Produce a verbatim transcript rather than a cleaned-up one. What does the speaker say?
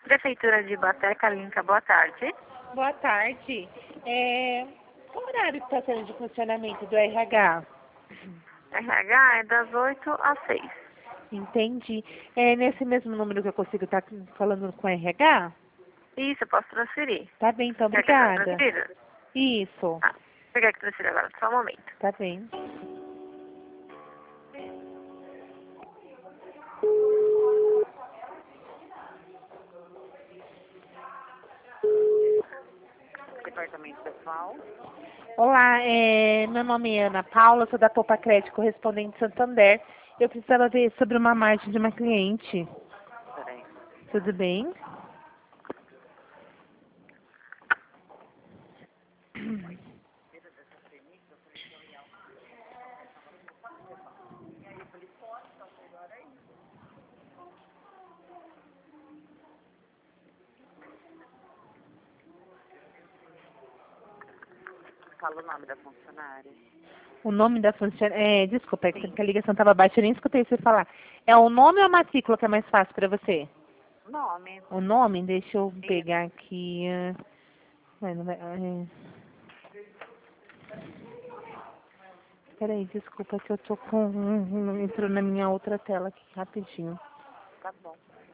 Prefeitura de Ibaté, Calinca, boa tarde. Boa tarde. É, qual horário está sendo de funcionamento do R H? R H é das oito às seis. Entendi. É nesse mesmo número que eu consigo estar falando com o R H? Isso, eu posso transferir. Tá bem, então, Quer que eu obrigada. transfira? Isso, Ah, você quer que transfira agora? Só um momento. tá bem. Departamento pessoal. Olá, é, meu nome é Ana Paula, sou da Poupa Crédito, correspondente Santander. Eu precisava ver sobre uma margem de uma cliente. Peraí. Tudo bem? Fala o nome da funcionária. O nome da funcionária... É, desculpa, é que a ligação estava baixa, eu nem escutei você falar. É o nome ou a matrícula que é mais fácil para você? Nome. O nome? Deixa eu E pegar aqui. ah, ai, não vai- ai. Peraí, desculpa que eu tô com... Entrou na minha outra tela aqui, rapidinho. tá bom.